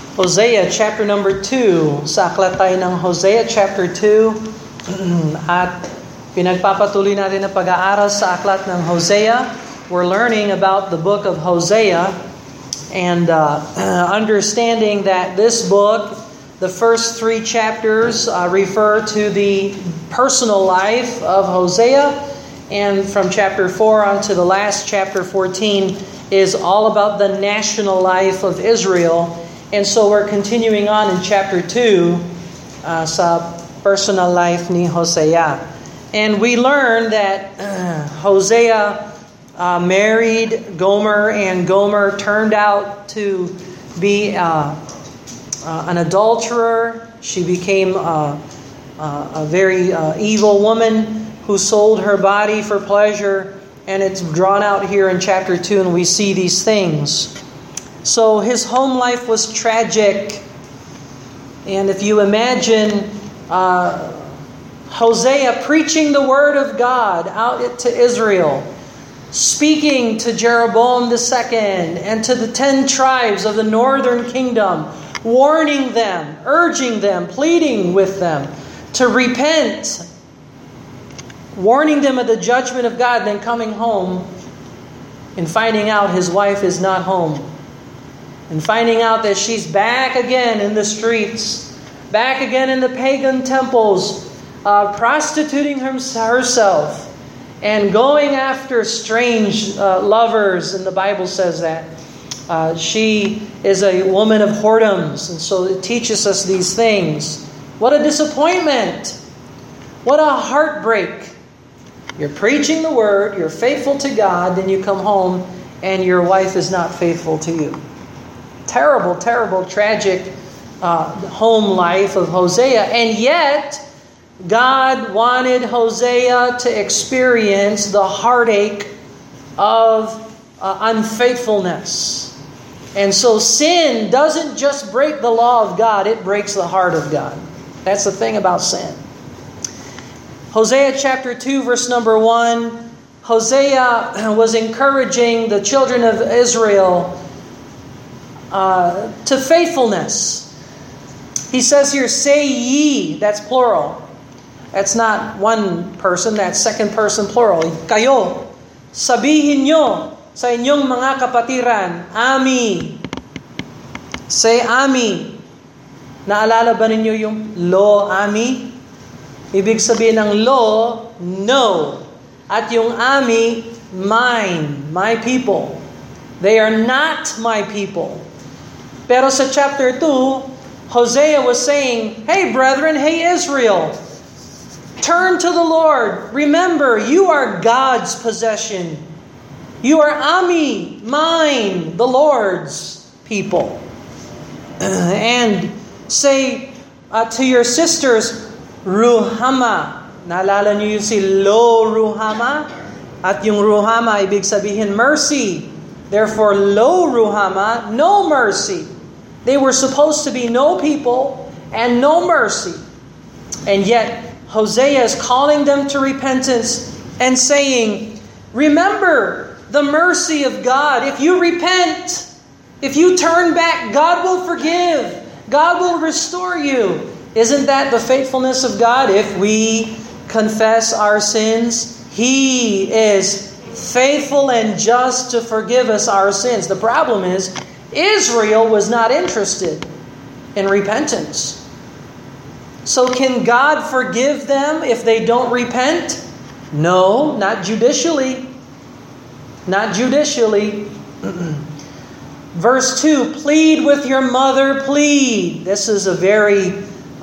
Hosea chapter number 2. Sa aklat tayo ng Hosea chapter 2 at pinagpapatuloy natin ang pag-aaral sa aklat ng Hosea. We're learning about the book of Hosea and understanding that this book, the first 3 chapters refer to the personal life of Hosea, and from chapter 4 on to the last chapter 14 is all about the national life of Israel. And so we're continuing on in chapter 2 sa personal life ni Hosea. And we learned that Hosea married Gomer, and Gomer turned out to be an adulterer. She became a very evil woman who sold her body for pleasure. And it's drawn out here in chapter 2, and we see these things. So his home life was tragic. And if you imagine Hosea preaching the word of God out to Israel, speaking to Jeroboam II and to the 10 tribes of the northern kingdom, warning them, urging them, pleading with them to repent, warning them of the judgment of God, then coming home and finding out his wife is not home. And finding out that she's back again in the streets, back again in the pagan temples, prostituting herself, and going after strange lovers. And the Bible says that she is a woman of whoredoms. And so it teaches us these things. What a disappointment! What a heartbreak! You're preaching the word, you're faithful to God, then you come home and your wife is not faithful to you. Terrible, terrible, tragic home life of Hosea. And yet, God wanted Hosea to experience the heartache of unfaithfulness. And so sin doesn't just break the law of God, it breaks the heart of God. That's the thing about sin. Hosea chapter 2, verse number 1. Hosea was encouraging the children of Israel to faithfulness. He says here, say ye, that's plural. That's not one person, that's second person plural. Kayo, sabihin nyo sa inyong mga kapatiran, Ami. Say Ami. Naalala ba ninyo yung lo, Ami? Ibig sabihin ng lo, no. At yung Ami, mine, my people. They are not my people. Pero sa chapter 2, Hosea was saying, hey brethren, hey Israel, turn to the Lord. Remember, you are God's possession. You are Ami, mine, the Lord's people. And say to your sisters, Ruhama. Naalala niyo yung si Lo Ruhama? At yung Ruhama, ibig sabihin mercy. Therefore, Lo Ruhama, no mercy. They were supposed to be no people and no mercy. And yet, Hosea is calling them to repentance and saying, remember the mercy of God. If you repent, if you turn back, God will forgive. God will restore you. Isn't that the faithfulness of God? If we confess our sins, He is faithful and just to forgive us our sins. The problem is, Israel was not interested in repentance. So can God forgive them if they don't repent? No, not judicially. Not judicially. Verse 2, plead with your mother, plead. This is a very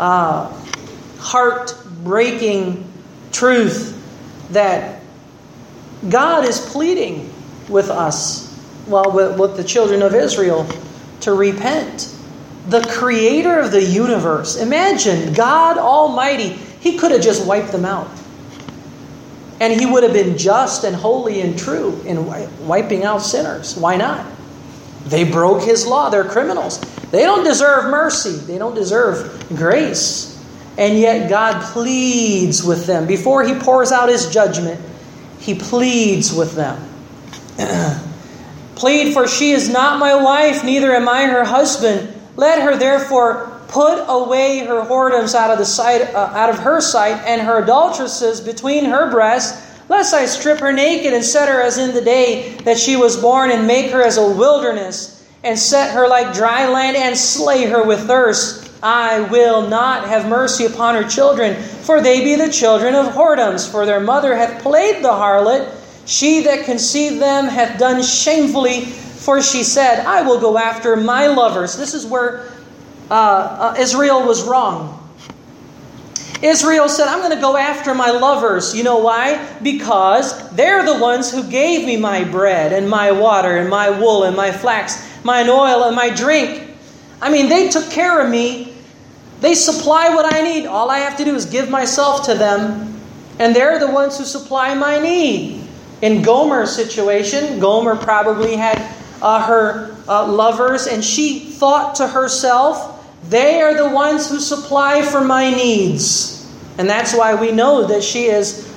heart-breaking truth that God is pleading with us, well, with the children of Israel, to repent. The creator of the universe. Imagine, God Almighty, He could have just wiped them out. And He would have been just and holy and true in wiping out sinners. Why not? They broke His law. They're criminals. They don't deserve mercy. They don't deserve grace. And yet God pleads with them. Before He pours out His judgment, He pleads with them. Plead, for she is not my wife, neither am I her husband. Let her therefore put away her whoredoms out of her sight, and her adulteresses between her breasts, lest I strip her naked and set her as in the day that she was born, and make her as a wilderness, and set her like dry land, and slay her with thirst. I will not have mercy upon her children, for they be the children of whoredoms. For their mother hath played the harlot, she that conceived them hath done shamefully. For she said, I will go after my lovers. This is where Israel was wrong. Israel said, I'm going to go after my lovers. You know why? Because they're the ones who gave me my bread and my water and my wool and my flax, mine oil and my drink. I mean, they took care of me. They supply what I need. All I have to do is give myself to them. And they're the ones who supply my need. In Gomer's situation, Gomer probably had her lovers, and she thought to herself, they are the ones who supply for my needs. And that's why we know that she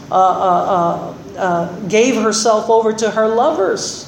gave herself over to her lovers.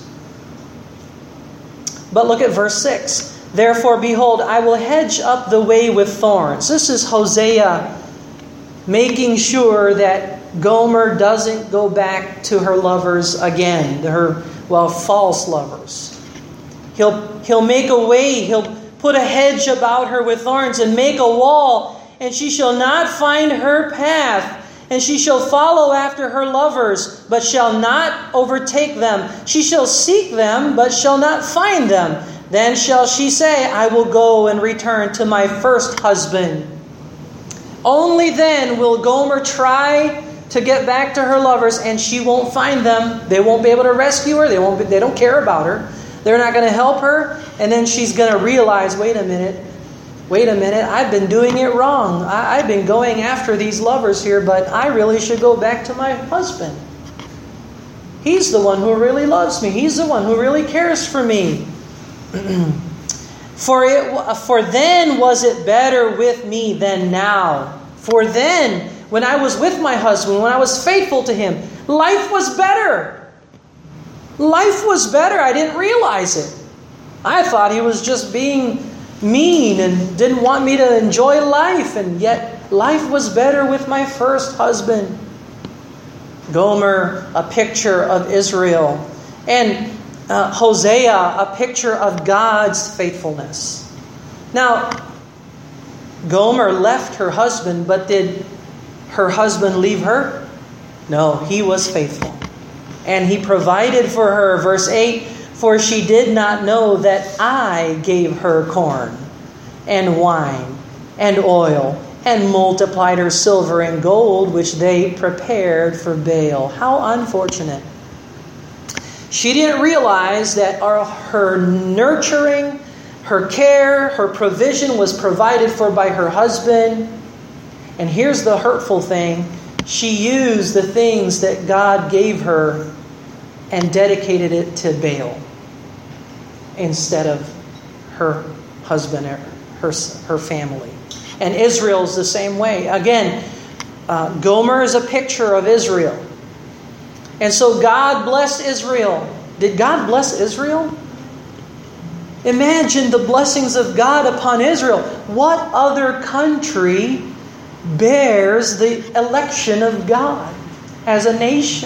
But look at verse 6. Therefore, behold, I will hedge up the way with thorns. This is Hosea making sure that Gomer doesn't go back to her lovers again, her false lovers. He'll make a way, he'll put a hedge about her with thorns, and make a wall, and she shall not find her path, and she shall follow after her lovers, but shall not overtake them. She shall seek them, but shall not find them. Then shall she say, I will go and return to my first husband. Only then will Gomer try to get back to her lovers, and she won't find them. They won't be able to rescue her. They don't care about her. They're not going to help her. And then she's going to realize, wait a minute, I've been doing it wrong. I've been going after these lovers here, but I really should go back to my husband. He's the one who really loves me. He's the one who really cares for me. For then was it better with me than now. For then, when I was with my husband, when I was faithful to him, life was better. Life was better. I didn't realize it. I thought he was just being mean and didn't want me to enjoy life. And yet, life was better with my first husband. Gomer, a picture of Israel. And Hosea, a picture of God's faithfulness. Now, Gomer left her husband, but did her husband leave her? No, he was faithful. And he provided for her, verse 8, for she did not know that I gave her corn and wine and oil and multiplied her silver and gold, which they prepared for Baal. How unfortunate. She didn't realize that her nurturing, her care, her provision was provided for by her husband. And here's the hurtful thing. She used the things that God gave her and dedicated it to Baal instead of her husband or her family. And Israel's the same way. Again, Gomer is a picture of Israel. And so God blessed Israel. Did God bless Israel? Imagine the blessings of God upon Israel. What other country bears the election of God as a nation?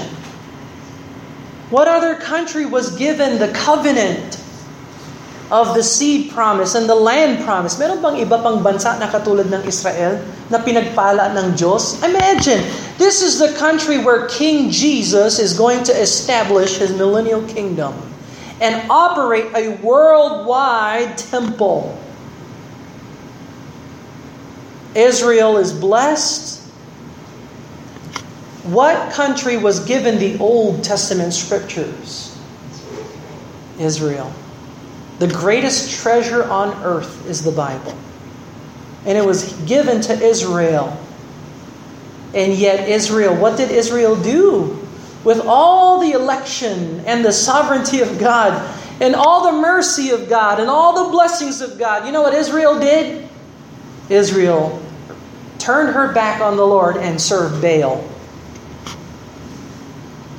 What other country was given the covenant of the seed promise and the land promise? Meron bang iba pang bansa na katulad ng Israel na pinagpala ng Diyos? Imagine, this is the country where King Jesus is going to establish his millennial kingdom and operate a worldwide temple. Israel is blessed. What country was given the Old Testament scriptures? Israel. The greatest treasure on earth is the Bible. And it was given to Israel. And yet Israel, what did Israel do? With all the election and the sovereignty of God and all the mercy of God and all the blessings of God, you know what Israel did? Israel turned her back on the Lord and served Baal.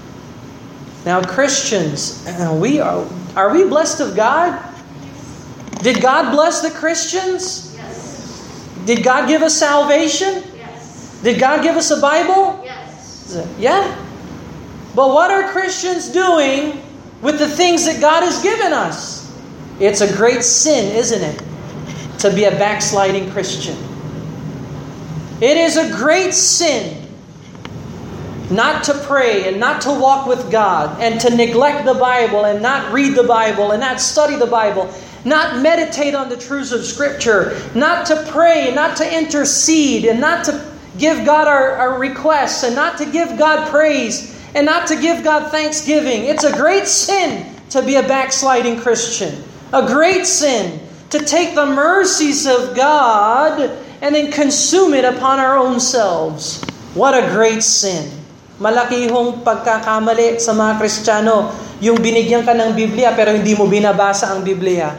Now, Christians, are we blessed of God? Did God bless the Christians? Yes. Did God give us salvation? Yes. Did God give us a Bible? Yes. Yeah. But what are Christians doing with the things that God has given us? It's a great sin, isn't it? To be a backsliding Christian. It is a great sin not to pray and not to walk with God and to neglect the Bible and not read the Bible and not study the Bible, not meditate on the truths of Scripture, not to pray, not to intercede, and not to give God our requests and not to give God praise and not to give God thanksgiving. It's a great sin to be a backsliding Christian. A great sin to take the mercies of God and then consume it upon our own selves. What a great sin. Malaki hong pagkakamali sa mga Kristiyano, yung binigyan ka ng Biblia pero hindi mo binabasa ang Biblia.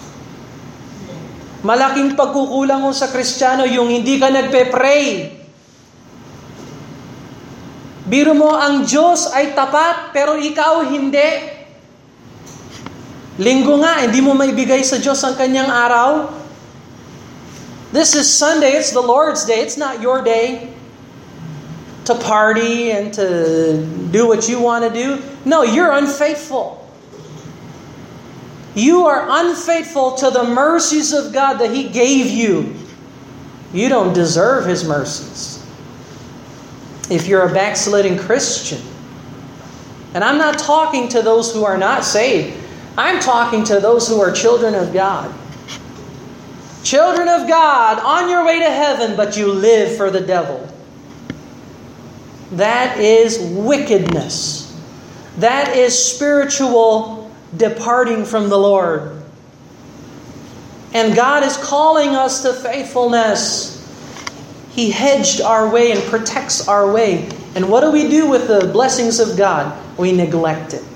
Malaking pagkukulang mo sa Kristiyano yung hindi ka nagpe-pray. Biro mo, ang Diyos ay tapat pero ikaw hindi. Linggo nga, hindi mo maibigay sa Diyos ang kanyang araw. This is Sunday, it's the Lord's Day, it's not your day to party and to do what you want to do. No, you're unfaithful. You are unfaithful to the mercies of God that He gave you. You don't deserve His mercies. If you're a backsliding Christian. And I'm not talking to those who are not saved. I'm talking to those who are children of God. Children of God on your way to heaven, but you live for the devil. That is wickedness. That is spiritual departing from the Lord. And God is calling us to faithfulness. He hedged our way and protects our way. And what do we do with the blessings of God? We neglect it.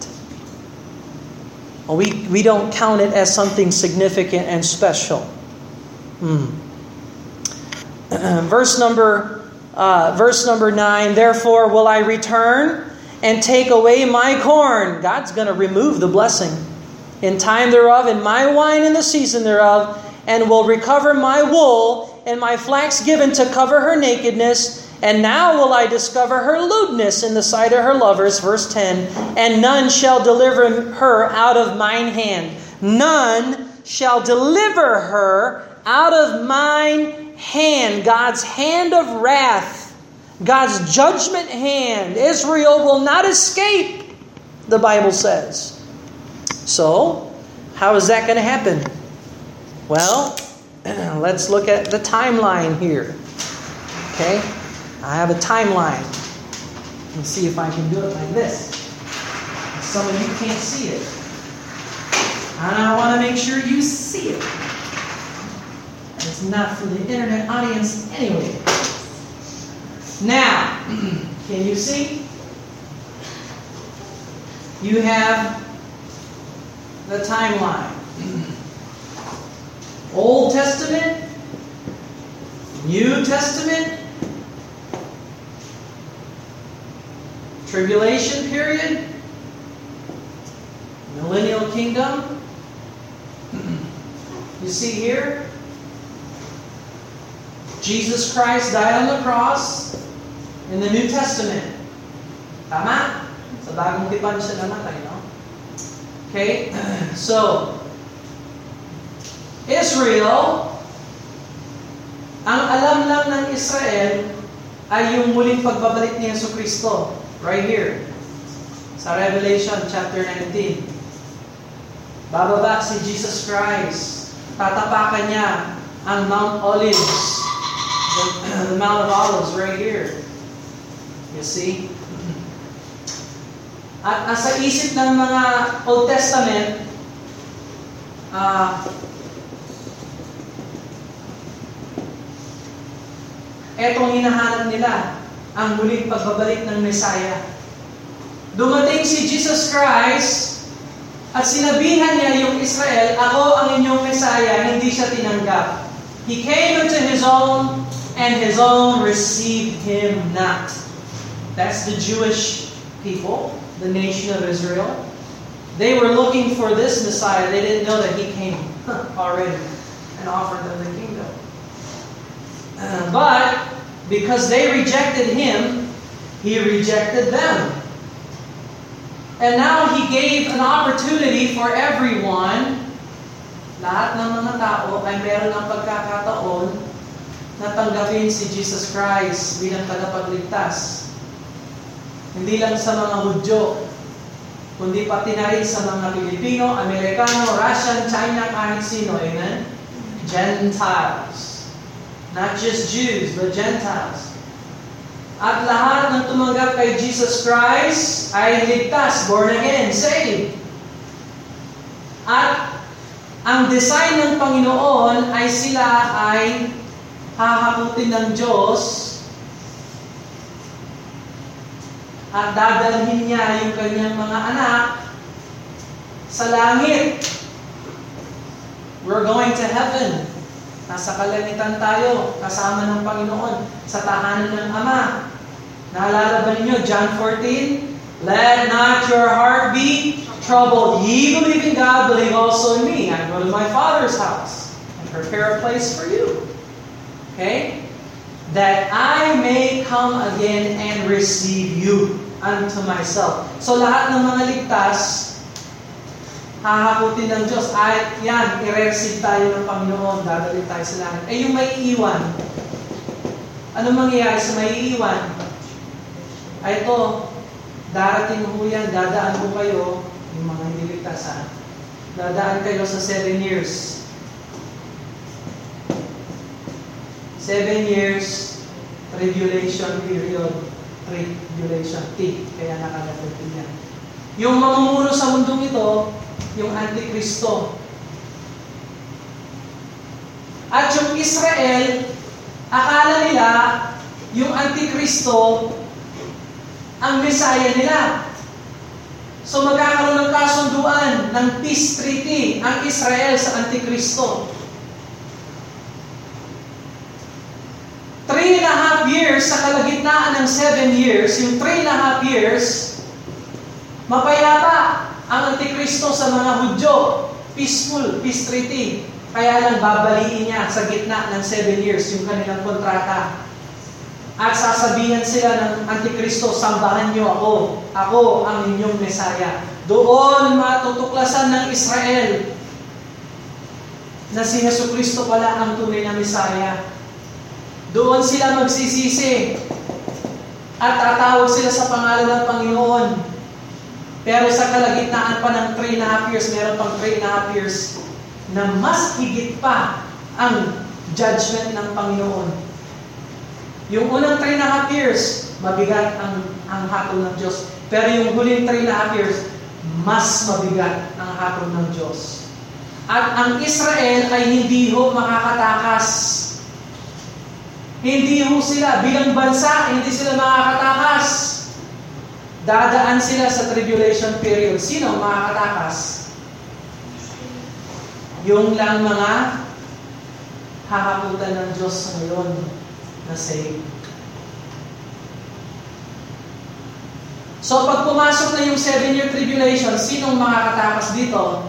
We don't count it as something significant and special. Verse number 9, therefore will I return and take away my corn. God's going to remove the blessing in time thereof, and my wine in the season thereof, and will recover my wool and my flax given to cover her nakedness. And now will I discover her lewdness in the sight of her lovers. Verse 10, and none shall deliver her out of mine hand. None shall deliver her out of mine hand. God's hand of wrath. God's judgment hand. Israel will not escape, the Bible says. So, how is that going to happen? Well, let's look at the timeline here. Okay? I have a timeline. Let's see if I can do it like this. Some of you can't see it. And I want to make sure you see it. It's not for the internet audience anyway. Now, can you see? You have the timeline. Old Testament, New Testament, tribulation period, millennial kingdom. You see here, Jesus Christ died on the cross in the New Testament. Tama? Sa bagong tipan siya namatay, no? Okay? So, Israel, ang alam lang ng Israel ay yung muling pagbabalik ni Jesucristo. Right here. Sa Revelation chapter 19. Bababa si Jesus Christ. Tatapakan niya ang Mount Olives. The Mount of Olives right here. You see? At sa isip ng mga Old Testament, etong hinahanap nila, ang muling pagbabalik ng Messiah. Dumating si Jesus Christ at sinabihan niya yung Israel, ako ang inyong Messiah, hindi siya tinanggap. He came unto His own, and His own received Him not. That's the Jewish people, the nation of Israel. They were looking for this Messiah. They didn't know that He came already and offered them the kingdom. But because they rejected Him, He rejected them. And now He gave an opportunity for everyone. Lahat ng mga tao ay meron ng pagkakataon na tanggapin si Jesus Christ bilang tagapagligtas. Hindi lang sa mga Hudyo, kundi pati na rin sa mga Pilipino, Amerikano, Russian, China, kahit sino. Amen? Gentiles. Not just Jews, but Gentiles. At lahat ng tumanggap kay Jesus Christ ay ligtas, born again, saved. At ang design ng Panginoon ay sila ay hahakutin ng Diyos at dadalhin niya yung kanyang mga anak sa langit. We're going to heaven. Nasa kalangitan tayo, kasama ng Panginoon, sa tahanan ng Ama. Naalala ba ninyo, John 14? Let not your heart be troubled. Ye believe in God, believe also in me. I go to my Father's house and prepare a place for you. Okay? That I may come again and receive you unto myself. So lahat ng mga ligtas, hahakutin ng Diyos. Ay, yan, i-receive tayo ng Panginoon, dadalhin tayo sa langit. Eh, yung may iwan, ano mangyayari sa may iwan? Ay, ito, darating ho yan, dadaan ho kayo, yung mga hindi ligtas, ha? Dadaan kayo sa 7 years. 7 years, tribulation period, tribulation, T, kaya nakalagay yan. Yung mamumuno sa mundong ito, yung Antikristo. At yung Israel, akala nila, yung Antikristo, ang Messiah nila. So magkakaroon ng kasunduan ng peace treaty ang Israel sa Antikristo. 3.5 years sa kalagitnaan ng 7 years, yung 3.5 years, mapayapa ang Antikristo sa mga Hudyo. Peaceful, peace treaty. Kaya lang babaliin niya sa gitna ng 7 years yung kanilang kontrata. At sasabihan sila ng Antikristo, sambahan niyo ako. Ako ang inyong Messiah. Doon matutuklasan ng Israel na si Jesucristo pala ang tunay na Messiah. Doon sila magsisisi at tatawag sila sa pangalan ng Panginoon. Pero sa kalagitnaan pa ng 3.5 years, meron pang 3.5 years na mas higit pa ang judgment ng Panginoon. Yung unang 3.5 years, mabigat ang hatol ng Diyos. Pero yung huling 3.5 years, mas mabigat ang hatol ng Diyos. At ang Israel ay hindi ho makakatakas. Hindi ho sila, bilang bansa, hindi sila makakatakas. Dadaan sila sa tribulation period. Sino makakatakas? Yung lang mga hahakutan ng Diyos ngayon na saved. So pag pumasok na yung 7-year tribulation, sinong makakatakas dito?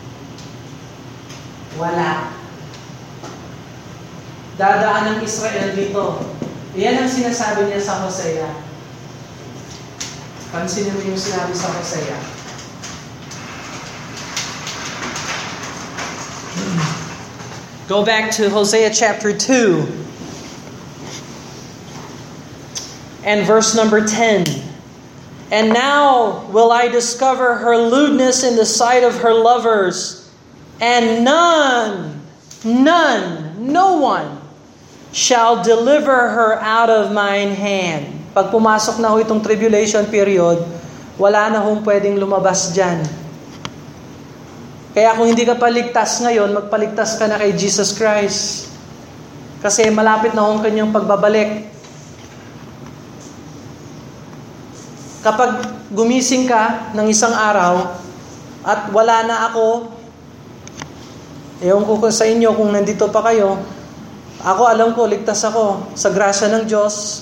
Wala. Dadaan ng Israel dito. Iyan ang sinasabi niya sa Hosea. Pansinin mo yung sinabi sa Hosea. Go back to Hosea chapter 2 and verse number 10. And now will I discover her lewdness in the sight of her lovers, and no one shall deliver her out of mine hand. Pag pumasok na ho itong tribulation period, wala na hong pwedeng lumabas dyan. Kaya kung hindi ka paligtas ngayon, magpaligtas ka na kay Jesus Christ. Kasi malapit na hong kanyang pagbabalik. Kapag gumising ka ng isang araw at wala na ako, ewan ko sa inyo kung nandito pa kayo, ako alam ko, ligtas ako sa grasya ng Diyos.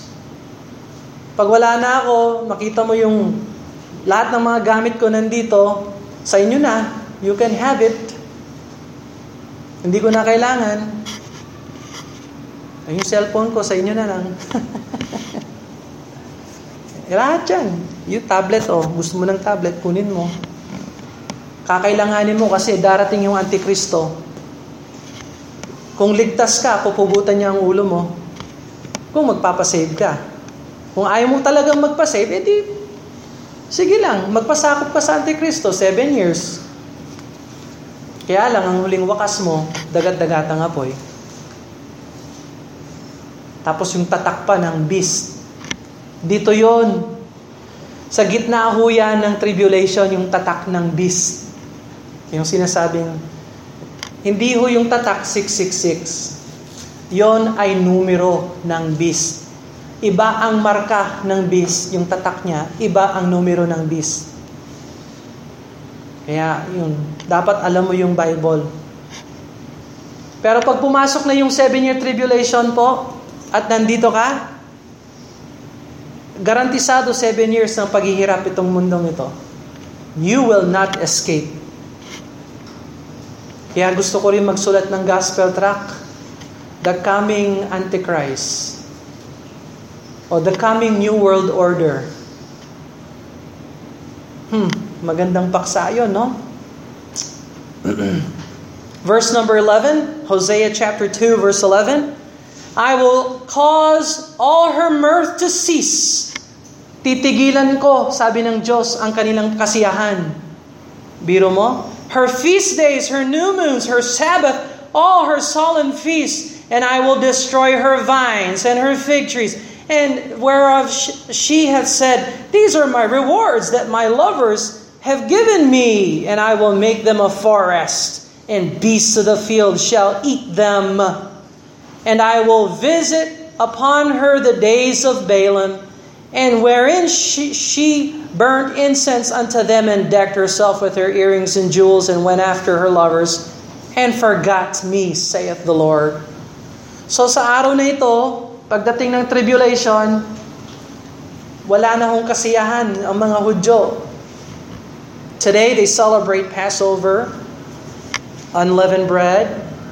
Pag wala na ako, makita mo yung lahat ng mga gamit ko nandito, Sa inyo na, you can have it. Hindi ko na kailangan. Yung cellphone ko, sa inyo na lang. Lahat yan. Yung tablet, gusto mo ng tablet, kunin mo. Kakailanganin mo kasi darating yung Antikristo. Kung ligtas ka, pupugutan niya ang ulo mo. Kung magpapasave ka. Kung ayaw mo talagang magpasave, edi, sige lang, magpasakop ka sa Antikristo, 7 years. Kaya lang, ang huling wakas mo, dagat-dagatang apoy. Tapos yung tatak pa ng beast. Dito yon. Sa gitna ho yan ng tribulation, yung tatak ng beast. Yung sinasabing, hindi ho yung tatak 666. Yon ay numero ng beast. Iba ang marka ng beast, yung tatak niya. Iba ang numero ng beast. Kaya yun, dapat alam mo yung Bible. Pero pag pumasok na yung 7-year tribulation po, at nandito ka, garantisado 7 years ng paghihirap itong mundong ito. You will not escape. Kaya gusto ko rin magsulat ng gospel tract, The Coming Antichrist, o The Coming New World Order. Magandang paksa yun, no? Verse number 11, Hosea chapter 2, verse 11, I will cause all her mirth to cease. Titigilan ko, sabi ng Diyos, ang kanilang kasiyahan. Biro mo? Her feast days, her new moons, her Sabbath, all her solemn feasts, and I will destroy her vines and her fig trees, and whereof she hath said, these are my rewards that my lovers have given me, and I will make them a forest, and beasts of the field shall eat them. And I will visit upon her the days of Balaam, and wherein she burnt incense unto them, and decked herself with her earrings and jewels, and went after her lovers, and forgot me, saith the Lord. So sa araw na ito, pagdating ng tribulation, wala na hong kasiyahan ang mga Hudyo. Today, they celebrate Passover, unleavened bread,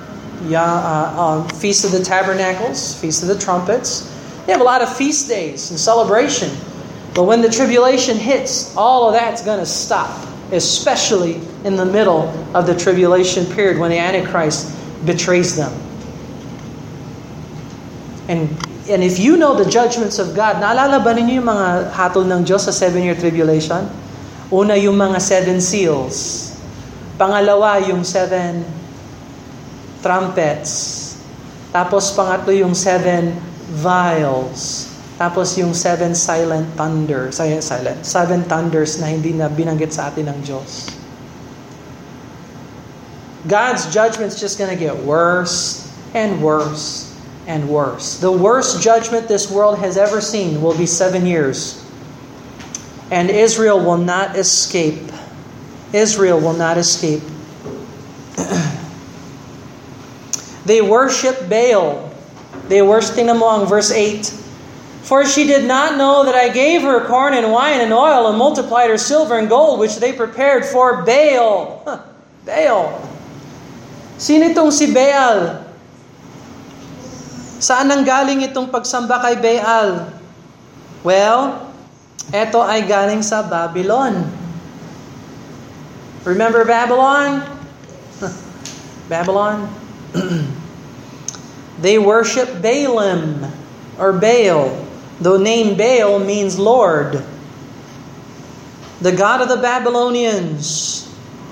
Feast of the Tabernacles, Feast of the Trumpets. They have a lot of feast days and celebration. But when the tribulation hits, all of that's going to stop, especially in the middle of the tribulation period when the Antichrist betrays them. And if you know the judgments of God, naalala ba ninyo yung mga hatol ng Diyos sa 7-year tribulation? Una, yung mga 7 seals. Pangalawa, yung 7 trumpets. Tapos pangatlo, yung 7 vials. Tapos yung 7 silent thunders. 7 thunders na hindi na binanggit sa atin ng Diyos. God's judgment's just gonna get worse and worse and worse. The worst judgment this world has ever seen will be 7 years. And Israel will not escape. Israel will not escape. They worship Baal. They worship, tingnan mo ang verse 8. For she did not know that I gave her corn and wine and oil and multiplied her silver and gold which they prepared for Baal. Baal. Sino itong si Baal? Saan nanggaling itong pagsamba kay Baal? Well, eto ay galing sa Babylon. Remember Babylon? Babylon? They worship Balaam or Baal. The name Baal means Lord. The god of the Babylonians.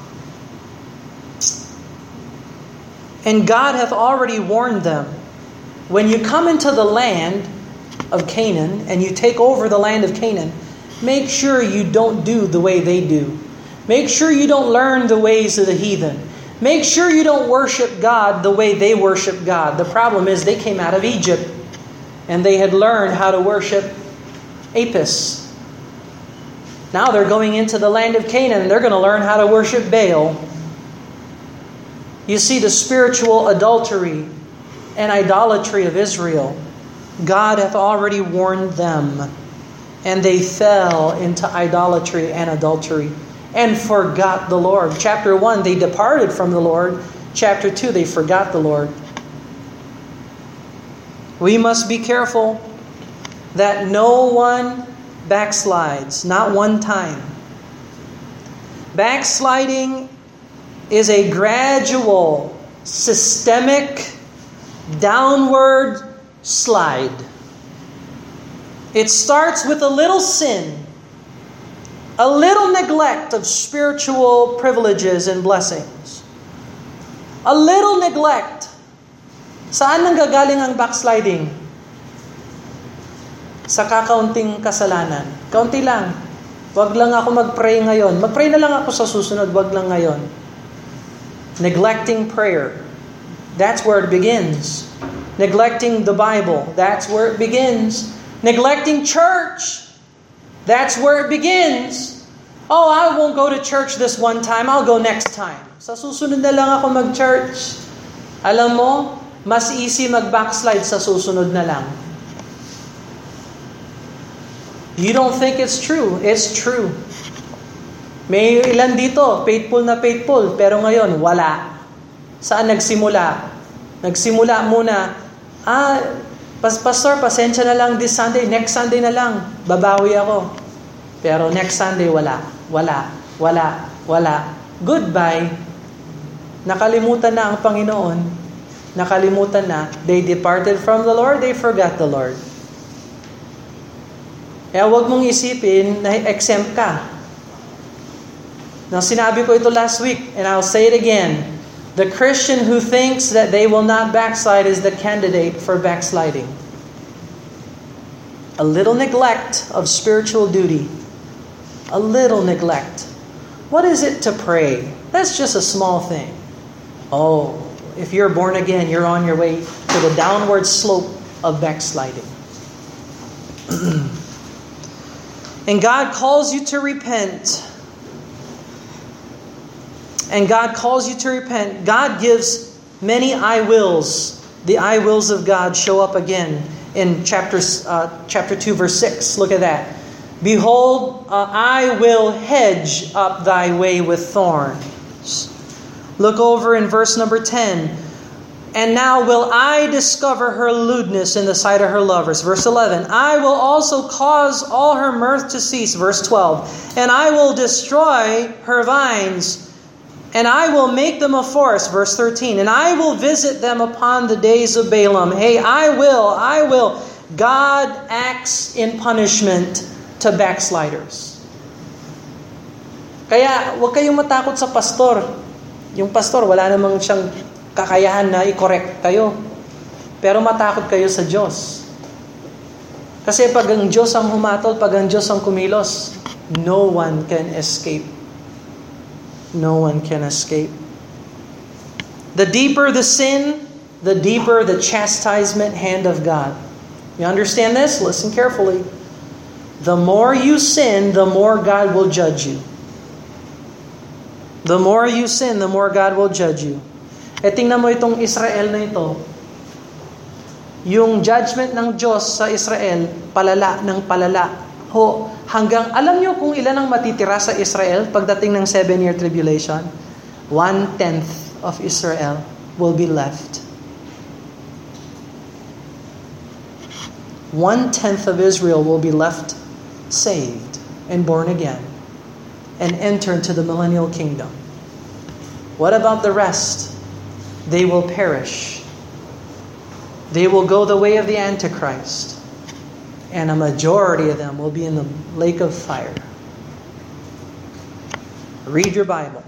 And God hath already warned them. When you come into the land of Canaan and you take over the land of Canaan, make sure you don't do the way they do. Make sure you don't learn the ways of the heathen. Make sure you don't worship God the way they worship God. The problem is they came out of Egypt and they had learned how to worship Apis. Now they're going into the land of Canaan and they're going to learn how to worship Baal. You see the spiritual adultery and idolatry of Israel. God hath already warned them, and they fell into idolatry and adultery. and forgot the Lord. Chapter 1, they departed from the Lord. Chapter 2, they forgot the Lord. We must be careful that no one backslides, not one time. Backsliding is a gradual, systemic, downward slide. It starts with a little sin, a little neglect of spiritual privileges and blessings. A little neglect. Saan nanggagaling ang backsliding? Sa kakaunting kasalanan. Kaunti lang. Wag lang ako mag-pray ngayon. Mag-pray na lang ako sa susunod, wag lang ngayon. Neglecting prayer. That's where it begins. Neglecting the Bible. That's where it begins. Neglecting church. That's where it begins. Oh, I won't go to church this one time. I'll go next time. Sa susunod na lang ako mag-church. Alam mo, mas easy mag-backslide sa susunod na lang. You don't think it's true. It's true. May ilan dito, faithful na faithful, pero ngayon, wala. Saan nagsimula? Nagsimula muna, Pastor, pasensya na lang this Sunday, next Sunday na lang, babawi ako. Pero next Sunday, wala. Goodbye. Nakalimutan na ang Panginoon. Nakalimutan na. They departed from the Lord, they forgot the Lord. Kaya huwag mong isipin na exempt ka. Now, sinabi ko ito last week, and I'll say it again. The Christian who thinks that they will not backslide is the candidate for backsliding. A little neglect of spiritual duty. A little neglect. What is it to pray? That's just a small thing. Oh, if you're born again, you're on your way to the downward slope of backsliding. And God calls you to repent. And God calls you to repent. God gives many I wills. The I wills of God show up again in chapter 2, verse 6. Look at that. Behold, I will hedge up thy way with thorns. Look over in verse number 10. And now will I discover her lewdness in the sight of her lovers. Verse 11. I will also cause all her mirth to cease. Verse 12. And I will destroy her vines, and I will make them a forest. Verse 13. And I will visit them upon the days of Balaam. Hey, I will. God acts in punishment to backsliders. Kaya huwag kayong matakot sa pastor. Yung pastor, wala namang siyang kakayahan na i-correct kayo. Pero matakot kayo sa Diyos. Kasi pag ang Diyos ang humatol, pag ang Diyos ang kumilos, no one can escape. No one can escape. The deeper the sin, the deeper the chastisement hand of God. You understand this? Listen carefully. The more you sin, the more God will judge you. The more you sin, the more God will judge you. Tingnan mo itong Israel na ito. Yung judgment ng Diyos sa Israel, palala ng palala. Hanggang, alam niyo kung ilan ang matitira sa Israel pagdating ng 7-year tribulation? 1/10 of Israel will be left. 1/10 of Israel will be left saved and born again and enter into the millennial kingdom. What about the rest? They will perish. They will go the way of the Antichrist. And a majority of them will be in the lake of fire. Read your Bible.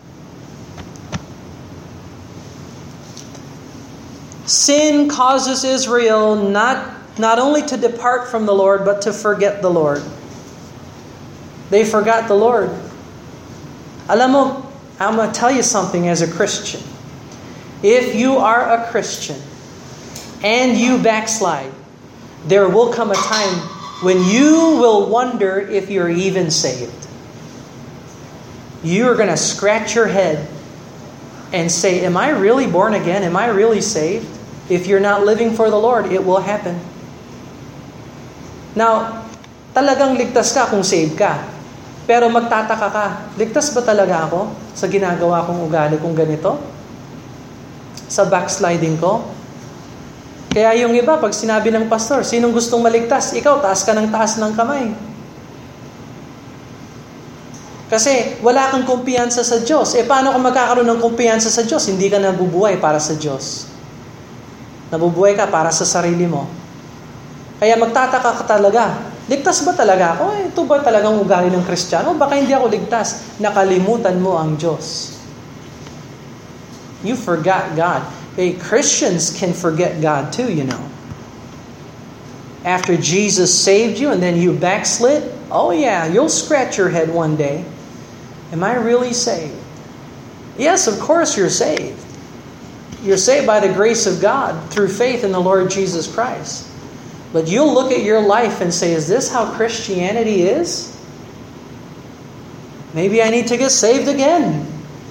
Sin causes Israel not only to depart from the Lord, but to forget the Lord. They forgot the Lord. Alam mo, I'm going to tell you something as a Christian. If you are a Christian and you backslide, there will come a time when you will wonder if you're even saved. You're going to scratch your head and say, am I really born again? Am I really saved? If you're not living for the Lord, it will happen. Now, talagang ligtas ka kung saved ka. Pero magtataka ka, ligtas ba talaga ako sa ginagawa kong ugali kong ganito? Sa backsliding ko? Kaya yung iba, pag sinabi ng pastor, sinong gustong maligtas? Ikaw, taas ka ng taas ng kamay. Kasi wala kang kumpiyansa sa Diyos. Paano ka magkakaroon ng kumpiyansa sa Diyos? Hindi ka nabubuhay para sa Diyos. Nabubuhay ka para sa sarili mo. Kaya magtataka ka talaga, ligtas ba talaga ako? Ito ba talagang ugali ng Kristiyano? Baka hindi ako ligtas. Nakalimutan mo ang Diyos. You forgot God. Okay, Christians can forget God too, you know. After Jesus saved you and then you backslid, oh yeah, you'll scratch your head one day. Am I really saved? Yes, of course you're saved. You're saved by the grace of God through faith in the Lord Jesus Christ. But you'll look at your life and say, is this how Christianity is? Maybe I need to get saved again.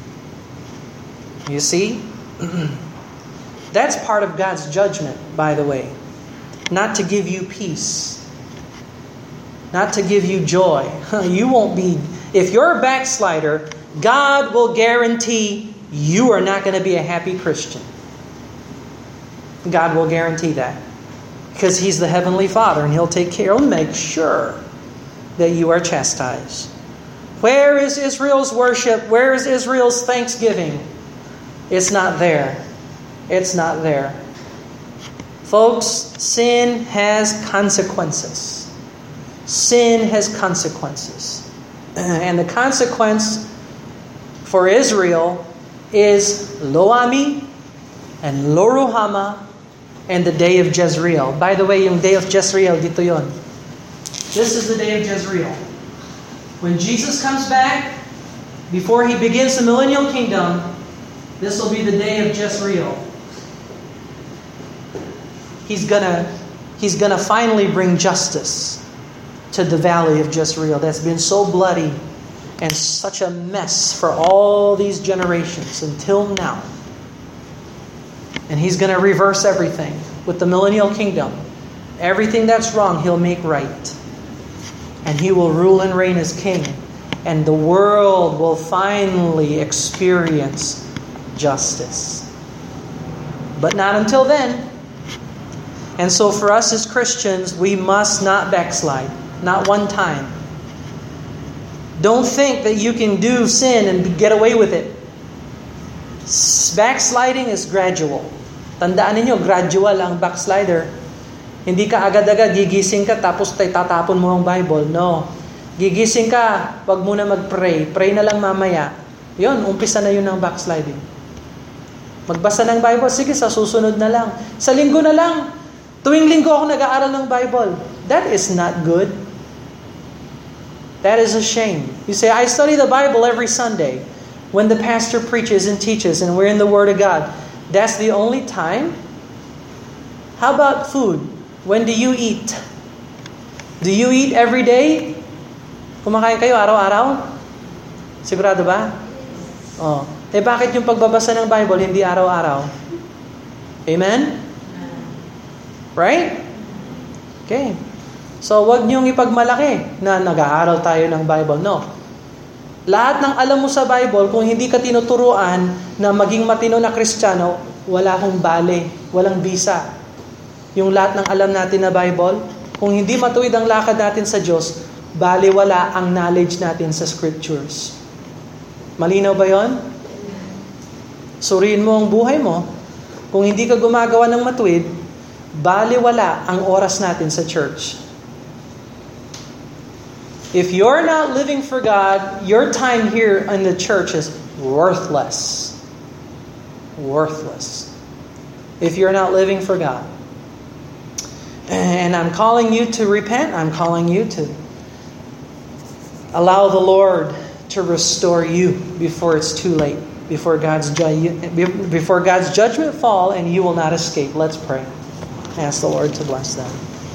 You see? That's part of God's judgment, by the way. Not to give you peace. Not to give you joy. You won't be... If you're a backslider, God will guarantee you are not going to be a happy Christian. God will guarantee that. Because He's the Heavenly Father and He'll take care, He'll make sure that you are chastised. Where is Israel's worship? Where is Israel's thanksgiving? It's not there. It's not there. Folks, sin has consequences. Sin has consequences. And the consequence for Israel is Lo-Ami and Lo-Ruhamah and the day of Jezreel. By the way, yung day of Jezreel, dito yon. This is the day of Jezreel. When Jesus comes back, before He begins the millennial kingdom, this will be the day of Jezreel. He's gonna finally bring justice to the valley of Jezreel that's been so bloody and such a mess for all these generations until now. And He's going to reverse everything with the millennial kingdom. Everything that's wrong, He'll make right. And He will rule and reign as king. And the world will finally experience justice. But not until then. And so for us as Christians, we must not backslide. Not one time. Don't think that you can do sin and get away with it. Backsliding is gradual. Tandaan ninyo, gradual ang backslider. Hindi ka agad-agad gigising ka tapos tatapon mo ang Bible. No. Gigising ka, wag muna mag-pray. Pray na lang mamaya. Yun, umpisa na yun ang backsliding. Magbasa ng Bible, sige, sa susunod na lang. Sa linggo na lang. Tuwing linggo ako nag-aaral ng Bible. That is not good. That is a shame. You say, I study the Bible every Sunday when the pastor preaches and teaches and we're in the Word of God. That's the only time? How about food? When do you eat? Do you eat every day? Kumakain kayo araw-araw? Sigurado ba? Oh. Bakit yung pagbabasa ng Bible hindi araw-araw? Amen? Right? Okay. So, wag niyong ipagmalaki na nag-aaral tayo ng Bible. No. Lahat ng alam mo sa Bible, kung hindi ka tinuturuan na maging matino na Kristiyano, wala kang bale, walang bisa. Yung lahat ng alam natin na Bible, kung hindi matuwid ang lakad natin sa Diyos, bale wala ang knowledge natin sa Scriptures. Malinaw ba yon? Suriin mo ang buhay mo. Kung hindi ka gumagawa ng matuwid, bale wala ang oras natin sa church. If you're not living for God, your time here in the church is worthless. Worthless. If you're not living for God. And I'm calling you to repent. I'm calling you to allow the Lord to restore you before it's too late. Before God's judgment fall and you will not escape. Let's pray. Ask the Lord to bless them.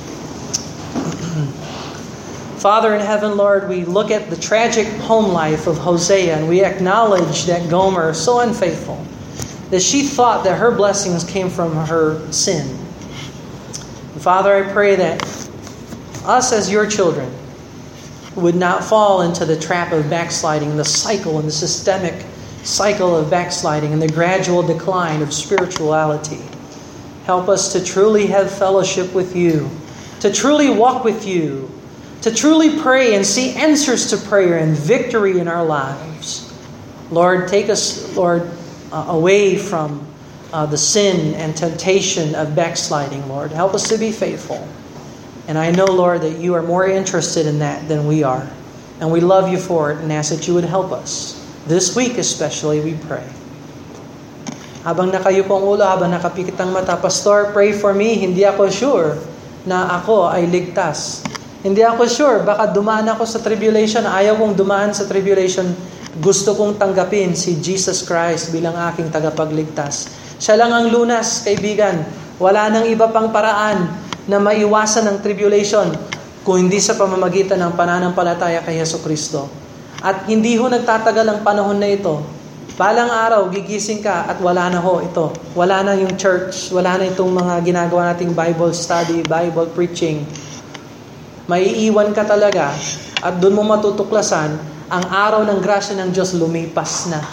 Father in heaven, Lord, we look at the tragic home life of Hosea and we acknowledge that Gomer is so unfaithful, that she thought that her blessings came from her sin. And Father, I pray that us as your children would not fall into the trap of backsliding, the cycle and the systemic cycle of backsliding and the gradual decline of spirituality. Help us to truly have fellowship with you, to truly walk with you, to truly pray and see answers to prayer and victory in our lives. Lord, take us, Lord, away from the sin and temptation of backsliding, Lord. Help us to be faithful. And I know, Lord, that you are more interested in that than we are. And we love you for it and ask that you would help us. This week especially, we pray. Habang nakayuko ang ulo, habang nakapikit ang mata, Pastor, pray for me. Hindi ako sure na ako ay ligtas. Hindi ako sure, baka dumaan ako sa tribulation. Ayaw kong dumaan sa tribulation. Gusto kong tanggapin si Jesus Christ bilang aking tagapagligtas. Siya lang ang lunas, kaibigan. Wala nang iba pang paraan na maiwasan ng tribulation kung hindi sa pamamagitan ng pananampalataya kay Jesucristo. At hindi ho nagtatagal ang panahon na ito. Balang araw, gigising ka at wala na ho ito. Wala na yung church, wala na itong mga ginagawa nating Bible study, Bible preaching. Maiiwan ka talaga at doon mo matutuklasan ang araw ng grasya ng Diyos lumipas na.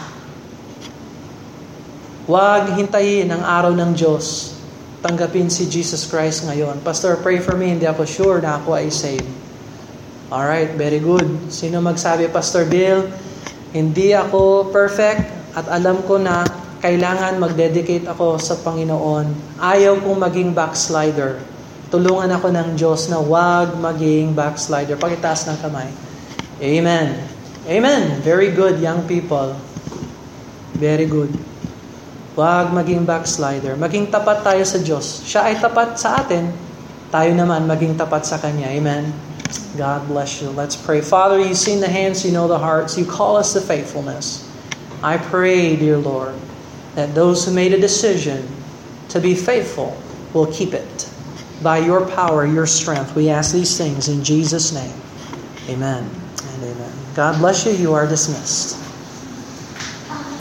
Huwag hintayin ang araw ng Diyos. Tanggapin si Jesus Christ ngayon. Pastor, pray for me. Hindi ako sure na ako ay saved. Alright, very good. Sino magsabi, Pastor Bill, hindi ako perfect at alam ko na kailangan mag-dedicate ako sa Panginoon. Ayaw kong maging backslider. Tulungan ako ng Diyos na huwag maging backslider. Pakitaas ng kamay. Amen. Amen. Very good, young people. Very good. Huwag maging backslider. Maging tapat tayo sa Diyos. Siya ay tapat sa atin. Tayo naman maging tapat sa Kanya. Amen. God bless you. Let's pray. Father, you've seen the hands, you know the hearts. You call us to faithfulness. I pray, dear Lord, that those who made a decision to be faithful will keep it. By your power, your strength, we ask these things in Jesus' name. Amen and amen. God bless you. You are dismissed.